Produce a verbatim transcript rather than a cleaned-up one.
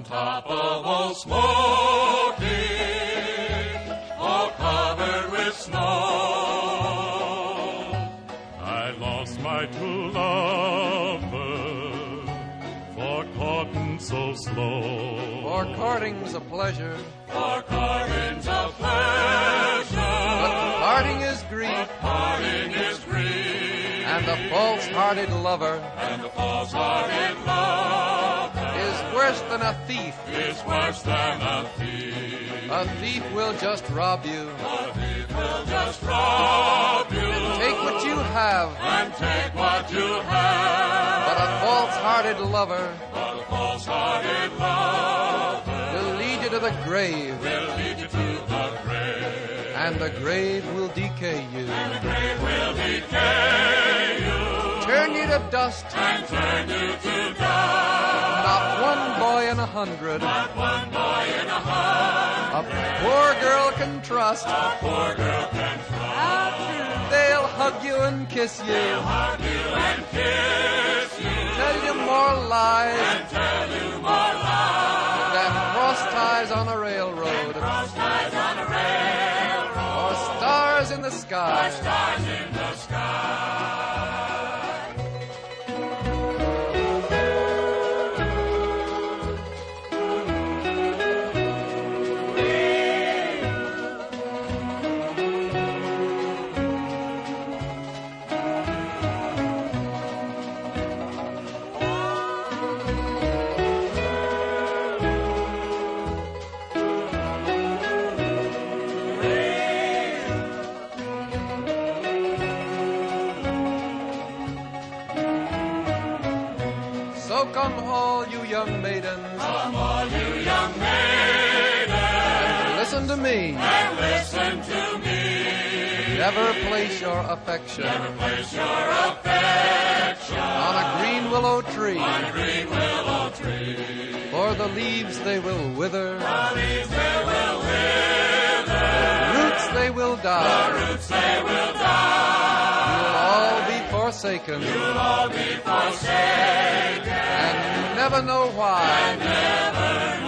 top of Old Smoky, all covered with snow. I lost my true lover for courting so slow. For courting's a pleasure, For courting's a pleasure, but parting is grief, parting is grief, and the false-hearted lover and the false-hearted lover is worse than a thief. is worse than a thief. A thief will just rob you, A thief will just rob you, take what you have, and take what you have. but a false-hearted lover But a false-hearted lover will lead you to the grave, will lead you to the grave, and the grave will decay you, and the grave will decay you, turn you to dust. and turn you to dust. Not one boy in a hundred Not one boy in a hundred, a poor girl can trust. a poor girl can trust. They'll hug you and kiss you, Hug you and kiss you, tell you more lies and tell you more lies. than cross ties on a railroad Cross ties on a railroad, or stars in the sky. stars in the sky. So come all you young maidens, Come all you young maidens, listen to me. and listen to me. Never place your affection Never place your affection on a green willow tree, on a green willow tree. for the leaves they will wither, The leaves they will wither, roots they will the die. roots they will die. You'll all be forsaken, You'll all be forsaken, and you never know why. never